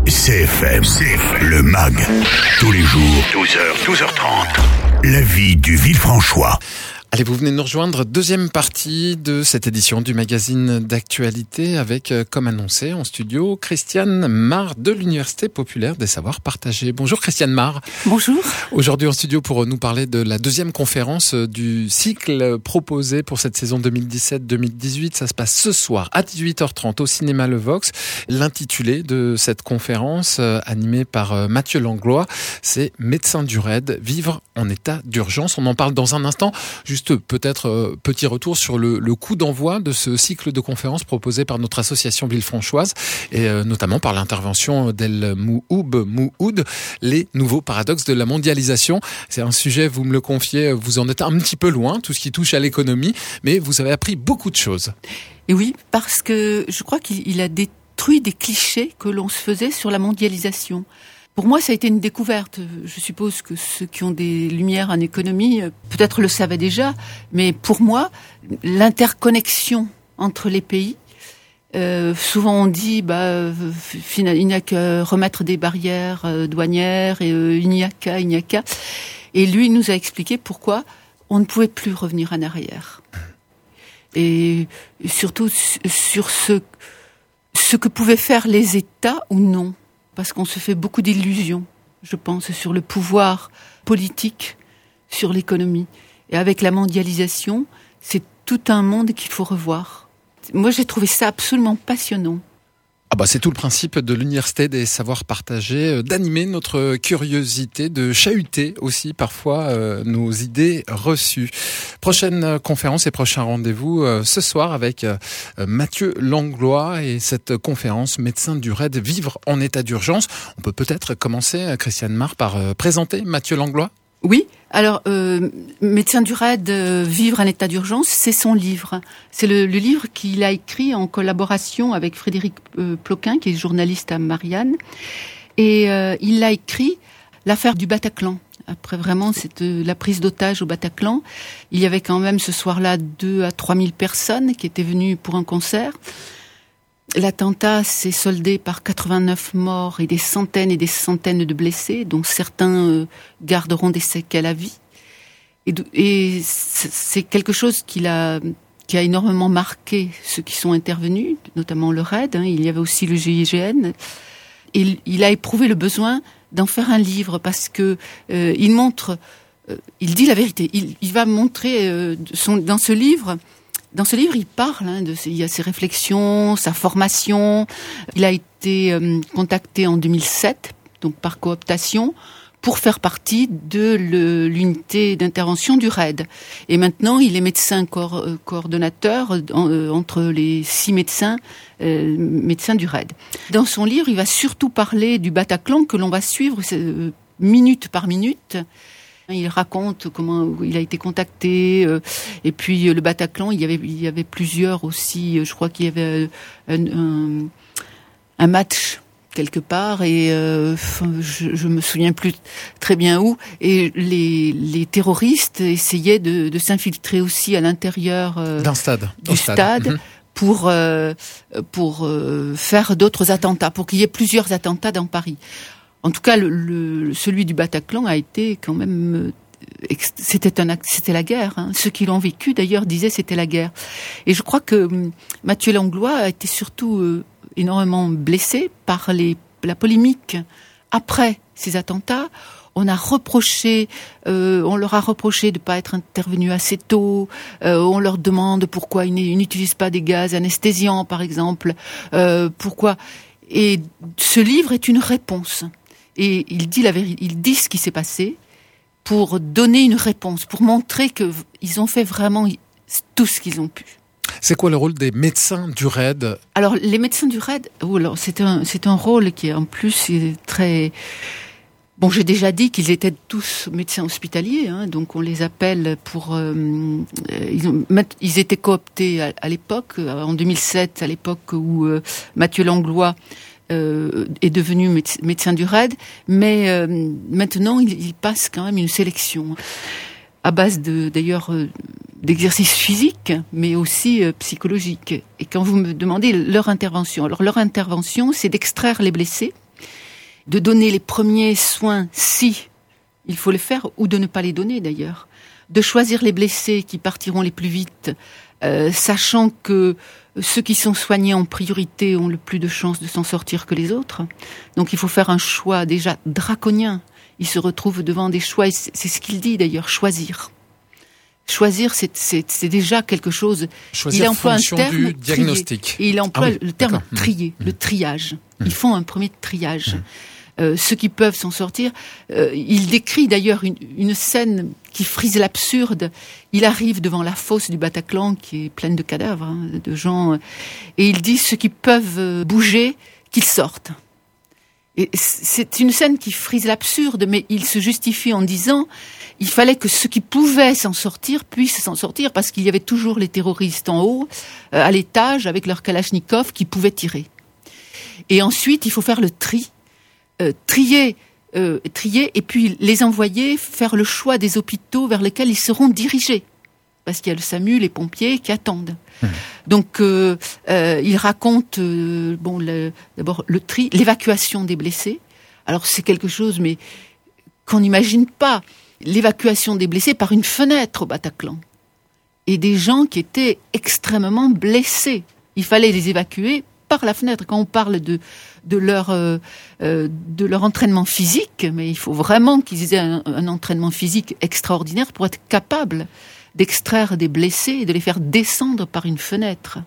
CFM, le MAG, tous les jours, 12h, 12h30, la vie du Villefranchois. Allez, vous venez de nous rejoindre, deuxième partie de cette édition du magazine d'actualité avec, comme annoncé, en studio, Christiane Marr de l'Université populaire des savoirs partagés. Bonjour Christiane Marr. Bonjour. Aujourd'hui en studio pour nous parler de la deuxième conférence du cycle proposé pour cette saison 2017-2018. Ça se passe ce soir à 18h30 au cinéma Le Vox. L'intitulé de cette conférence, animée par Mathieu Langlois, c'est « Médecins du RAID, vivre en état d'urgence ». On en parle dans un instant. Juste peut-être petit retour sur le coup d'envoi de ce cycle de conférences proposé par notre association villefranchoise et notamment par l'intervention d'El Mouhoud, les nouveaux paradoxes de la mondialisation. C'est un sujet, vous me le confiez, vous en êtes un petit peu loin, tout ce qui touche à l'économie, mais vous avez appris beaucoup de choses. Et oui, parce que je crois qu'il a détruit des clichés que l'on se faisait sur la mondialisation. Pour moi, ça a été une découverte. Je suppose que ceux qui ont des lumières en économie, peut-être le savaient déjà, mais pour moi, l'interconnexion entre les pays, souvent on dit, il n'y a qu'à remettre des barrières douanières, et il n'y a qu'à. Et lui, il nous a expliqué pourquoi on ne pouvait plus revenir en arrière. Et surtout sur ce que pouvaient faire les États ou non. Parce qu'on se fait beaucoup d'illusions, je pense, sur le pouvoir politique, sur l'économie. Et avec la mondialisation, c'est tout un monde qu'il faut revoir. Moi, j'ai trouvé ça absolument passionnant. C'est tout le principe de l'Université des savoirs partagés, d'animer notre curiosité, de chahuter aussi parfois nos idées reçues. Prochaine conférence et prochain rendez-vous ce soir avec Mathieu Langlois et cette conférence Médecins du RAID, vivre en état d'urgence. On peut peut-être commencer, Christiane Marr, par présenter Mathieu Langlois. Oui, alors Médecins du RAID, vivre en état d'urgence, c'est son livre. C'est le livre qu'il a écrit en collaboration avec Frédéric Ploquin, qui est journaliste à Marianne. Et il a écrit l'affaire du Bataclan. Après vraiment la prise d'otage au Bataclan, il y avait quand même ce soir-là 2 à 3 000 personnes qui étaient venues pour un concert. L'attentat s'est soldé par 89 morts et des centaines de blessés, dont certains garderont des séquelles à vie. Et c'est quelque chose qui a énormément marqué ceux qui sont intervenus, notamment le RAID. Il y avait aussi le GIGN. Et il a éprouvé le besoin d'en faire un livre parce que il montre, il dit la vérité. Il va montrer dans ce livre. Dans ce livre, il parle, il y a ses réflexions, sa formation. Il a été contacté en 2007, donc par cooptation, pour faire partie de l'unité d'intervention du RAID. Et maintenant, il est médecin coordonnateur entre les 6 médecins du RAID. Dans son livre, il va surtout parler du Bataclan que l'on va suivre minute par minute. Il raconte comment il a été contacté, et puis le Bataclan, il y avait plusieurs aussi, je crois qu'il y avait un match quelque part, et je me souviens plus très bien où, et les terroristes essayaient de s'infiltrer aussi à l'intérieur du stade. Pour faire d'autres attentats, pour qu'il y ait plusieurs attentats dans Paris. En tout cas, celui du Bataclan a été quand même, c'était la guerre. Ceux qui l'ont vécu, d'ailleurs, disaient c'était la guerre. Et je crois que Mathieu Langlois a été surtout énormément blessé par la polémique après ces attentats. On leur a reproché de pas être intervenu assez tôt. On leur demande pourquoi ils n'utilisent pas des gaz anesthésiants, par exemple. Pourquoi. Et ce livre est une réponse. Et il dit la vérité, il dit ce qui s'est passé pour donner une réponse, pour montrer qu'ils ont fait vraiment tout ce qu'ils ont pu. C'est quoi le rôle des médecins du RAID ? Alors, les médecins du RAID, c'est un rôle qui en plus est très... Bon, j'ai déjà dit qu'ils étaient tous médecins hospitaliers, donc on les appelle pour... ils étaient cooptés à l'époque, en 2007, à l'époque où Mathieu Langlois est devenu médecin du RAID, mais maintenant il passe quand même une sélection à base d'exercices physiques, mais aussi psychologiques. Et quand vous me demandez leur intervention, alors leur intervention, c'est d'extraire les blessés de donner les premiers soins si il faut le faire, ou de ne pas les donner d'ailleurs, de choisir les blessés qui partiront les plus vite, sachant que ceux qui sont soignés en priorité ont le plus de chances de s'en sortir que les autres. Donc il faut faire un choix déjà draconien. Il se retrouve devant des choix, et c'est ce qu'il dit d'ailleurs, choisir. Choisir, c'est déjà quelque chose. Choisir il emploie en fonction un terme du diagnostic. Et il emploie le terme d'accord. trier, le triage. Ils font un premier triage. Ceux qui peuvent s'en sortir. Il décrit d'ailleurs une scène qui frise l'absurde. Il arrive devant la fosse du Bataclan qui est pleine de cadavres, de gens, et il dit ceux qui peuvent bouger, qu'ils sortent. Et c'est une scène qui frise l'absurde, mais il se justifie en disant il fallait que ceux qui pouvaient s'en sortir puissent s'en sortir, parce qu'il y avait toujours les terroristes en haut, à l'étage, avec leurs kalachnikovs, qui pouvaient tirer. Et ensuite, il faut faire le tri. Trier et puis les envoyer faire le choix des hôpitaux vers lesquels ils seront dirigés, parce qu'il y a le SAMU, les pompiers qui attendent. Donc il raconte d'abord le tri, l'évacuation des blessés. Alors c'est quelque chose mais qu'on n'imagine pas, l'évacuation des blessés par une fenêtre au Bataclan, et des gens qui étaient extrêmement blessés. Il fallait les évacuer par la fenêtre. Quand on parle de leur entraînement physique, mais il faut vraiment qu'ils aient un entraînement physique extraordinaire pour être capables d'extraire des blessés et de les faire descendre par une fenêtre.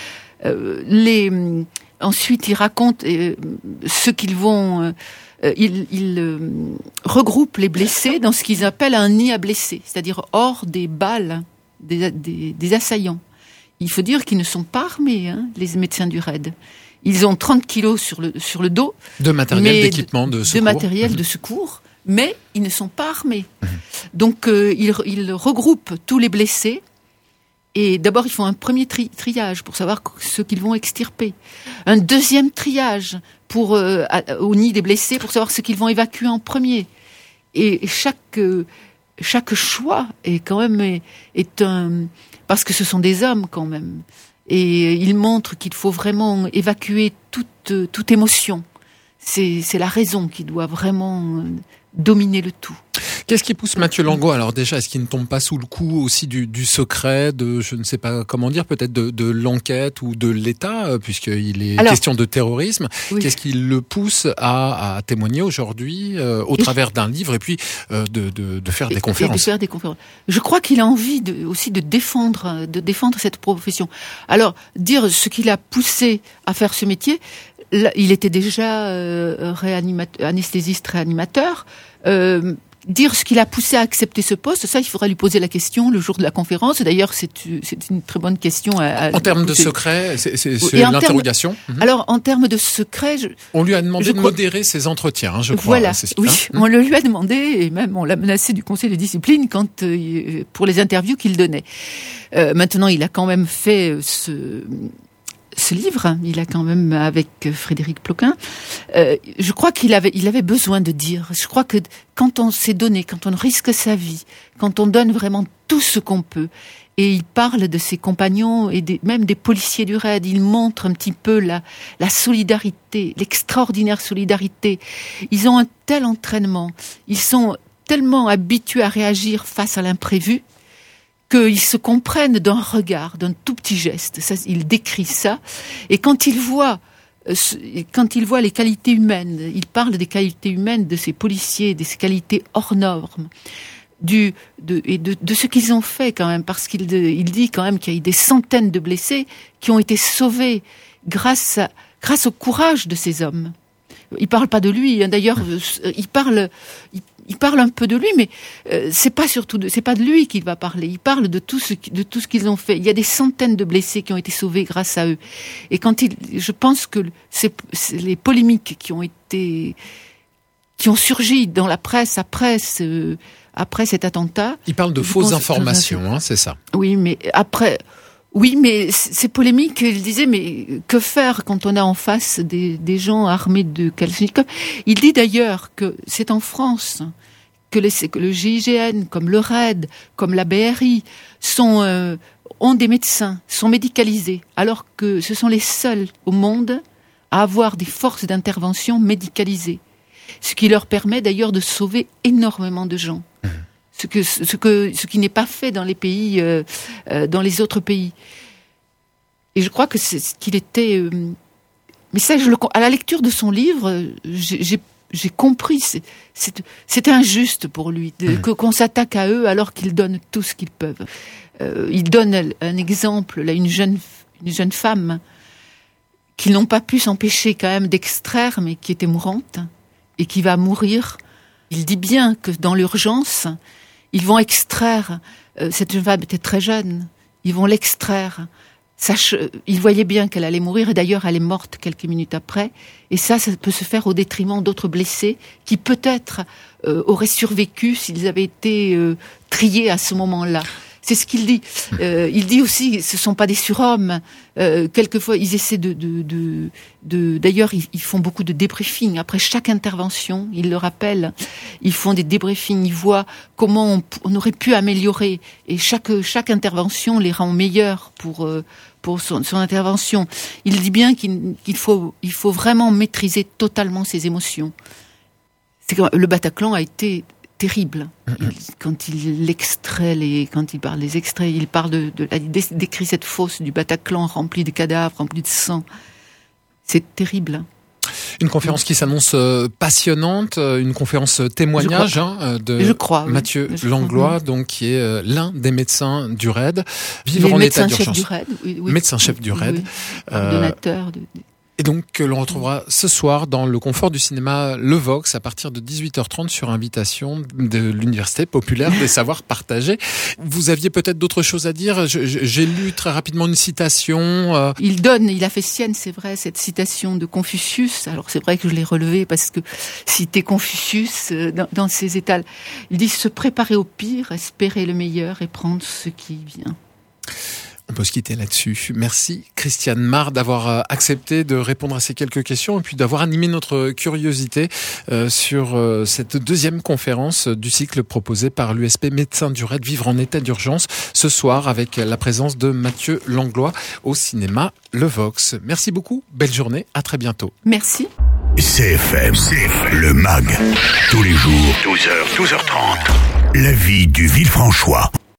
Ensuite, ils racontent ce qu'ils vont. Ils regroupent les blessés dans ce qu'ils appellent un nid à blessés, c'est-à-dire hors des balles des assaillants. Il faut dire qu'ils ne sont pas armés, les médecins du RAID. Ils ont 30 kilos sur le dos. De matériel, d'équipement, de secours. De matériel de secours, mais ils ne sont pas armés. Donc, ils regroupent tous les blessés. Et d'abord, ils font un premier triage pour savoir ceux qu'ils vont extirper. Un deuxième triage au nid des blessés pour savoir ceux qu'ils vont évacuer en premier. Et chaque choix est quand même parce que ce sont des hommes quand même. Et il montre qu'il faut vraiment évacuer toute émotion. C'est la raison qui doit vraiment dominer le tout. Qu'est-ce qui pousse Mathieu Langot? Alors déjà, est-ce qu'il ne tombe pas sous le coup aussi du secret, je ne sais pas comment dire, peut-être de l'enquête ou de l'État, puisqu'il est question de terrorisme? Oui. Qu'est-ce qui le pousse à témoigner aujourd'hui au travers d'un livre et puis de faire des conférences? De faire des conférences. Je crois qu'il a envie aussi de défendre cette profession. Alors, dire ce qui l'a poussé à faire ce métier, là, il était déjà anesthésiste réanimateur. Dire ce qui l'a poussé à accepter ce poste, ça, il faudra lui poser la question le jour de la conférence. D'ailleurs, c'est une très bonne question. En termes de secret, c'est l'interrogation. Alors, en termes de secret, on lui a demandé de modérer ses entretiens, je crois. Voilà, on le lui a demandé, et même on l'a menacé du conseil de discipline pour les interviews qu'il donnait. Maintenant, il a quand même fait ce livre, il a quand même, avec Frédéric Ploquin, je crois qu'il avait besoin de dire. Je crois que quand on s'est donné, quand on risque sa vie, quand on donne vraiment tout ce qu'on peut, et il parle de ses compagnons et même des policiers du RAID, il montre un petit peu la solidarité, l'extraordinaire solidarité. Ils ont un tel entraînement, ils sont tellement habitués à réagir face à l'imprévu, qu'ils se comprennent d'un regard, d'un tout petit geste. Ça, il décrit ça. Et quand il voit les qualités humaines, il parle des qualités humaines de ces policiers, de ces qualités hors normes, de ce qu'ils ont fait quand même, parce qu'il dit quand même qu'il y a eu des centaines de blessés qui ont été sauvés grâce au courage de ces hommes. Il parle pas de lui, d'ailleurs, il parle un peu de lui, mais c'est pas de lui qu'il va parler. Il parle de tout ce qu'ils ont fait. Il y a des centaines de blessés qui ont été sauvés grâce à eux. Et je pense que c'est les polémiques qui ont surgi dans la presse après cet attentat. Il parle de fausses informations, c'est ça. Oui, mais après. Oui, mais ces polémiques, il disait, mais que faire quand on a en face des gens armés de kalachnikov? Il dit d'ailleurs que c'est en France que le GIGN, comme le RAID, comme la BRI, ont des médecins, sont médicalisés, alors que ce sont les seuls au monde à avoir des forces d'intervention médicalisées. Ce qui leur permet d'ailleurs de sauver énormément de gens. Ce qui n'est pas fait dans les pays, dans les autres pays. Et je crois que qu'il était. Mais ça, à la lecture de son livre, j'ai compris. C'était injuste pour lui qu'on s'attaque à eux alors qu'ils donnent tout ce qu'ils peuvent. Il donne un exemple, là, une jeune femme qu'ils n'ont pas pu s'empêcher quand même d'extraire, mais qui était mourante et qui va mourir. Il dit bien que dans l'urgence, ils vont extraire. Cette jeune femme était très jeune. Ils vont l'extraire. Il voyait bien qu'elle allait mourir, et d'ailleurs elle est morte quelques minutes après. Et ça peut se faire au détriment d'autres blessés qui peut-être auraient survécu s'ils avaient été triés à ce moment-là. C'est ce qu'il dit. Il dit aussi, ce sont pas des surhommes. Quelquefois, ils essaient d'ailleurs, ils font beaucoup de débriefing. Après chaque intervention, ils le rappellent, ils font des débriefings, ils voient comment on aurait pu améliorer. Et chaque intervention les rend meilleurs pour son intervention. Il dit bien qu'il faut vraiment maîtriser totalement ses émotions. C'est que le Bataclan a été terrible. Quand il parle des extraits, il décrit cette fosse du Bataclan remplie de cadavres, remplie de sang. C'est terrible. Une conférence qui s'annonce passionnante, une conférence témoignage de Mathieu Langlois, donc qui est l'un des médecins du RAID. Vivre en état d'urgence. Médecin-chef du RAID. Donateur. Et donc, l'on retrouvera ce soir dans le confort du cinéma Le Vox à partir de 18h30 sur invitation de l'Université populaire des savoirs partagés. Vous aviez peut-être d'autres choses à dire. J'ai lu très rapidement une citation. Il a fait sienne, c'est vrai, cette citation de Confucius. Alors c'est vrai que je l'ai relevée parce que citer Confucius dans ses étals. Il dit se préparer au pire, espérer le meilleur et prendre ce qui vient. On peut se quitter là-dessus. Merci Christiane Marr d'avoir accepté de répondre à ces quelques questions et puis d'avoir animé notre curiosité sur cette deuxième conférence du cycle proposé par l'USP Médecins du RAID Vivre en état d'urgence ce soir avec la présence de Mathieu Langlois au cinéma Le Vox. Merci beaucoup, belle journée, à très bientôt. Merci. CFM, le MAG, tous les jours, 12h, 12h30. La vie du Villefranchois.